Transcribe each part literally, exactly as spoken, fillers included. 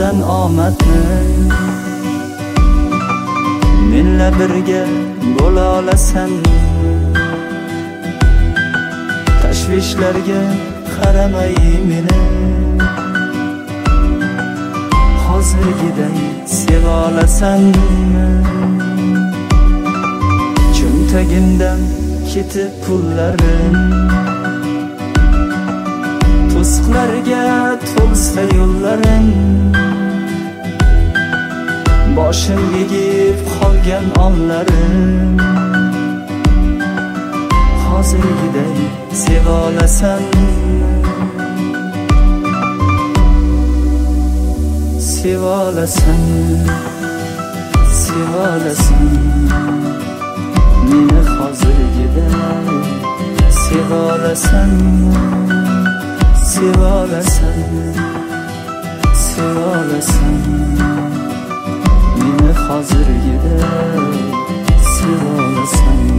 tilasan omadni, menla birga bo'la olasanmi? Tashvishlarga qaramay meni hozirgiday seva olasanmi? Cho'ntagimdan ketib pullarim, to'siqlarga to'lsa yo'llarim, boshim egib qolgan onlarim hozirgiday seva olasanmi? Seva olasanmi? Seva olasanmi? Meni hozirgiday seva olasanmi? Seva olasanmi? Seva olasanmi? Meni hozirgiday seva olasanmi?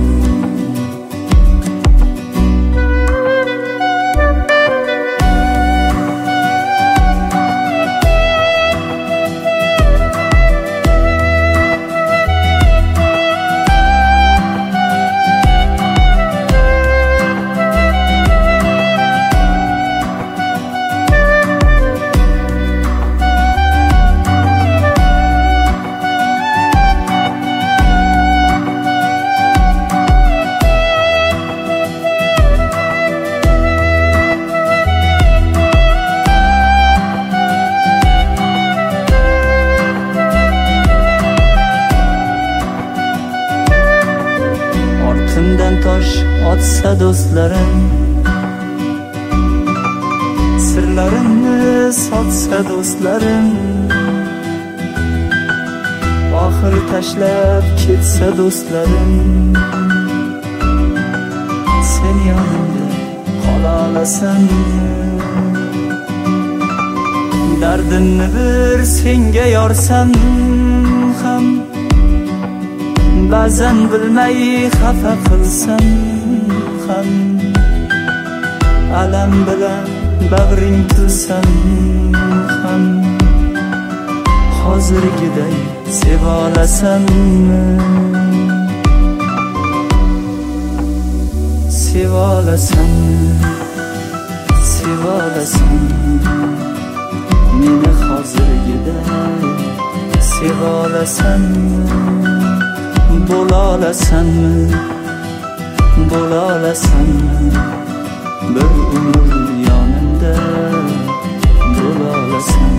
Ortimdan tosh otsa do'stlarim, sirlarimni sotsa do'stlarim, oxir tashlab ketsa do'stlarim, sen yonimda qola olasanmi? Dardimni bir senga yorsam ham, ba'zan bilmay xafa qilsam ham, alam bilan bag'ring tilsam ham, hozirgiday seva olasanmi? Seva olasanmi? Seva olasanmi? Meni hozirgiday seva olasanmi? Bo'la olasanmi? Bo'la olasanmi? Bir umr yonimda bo'la olasanmi?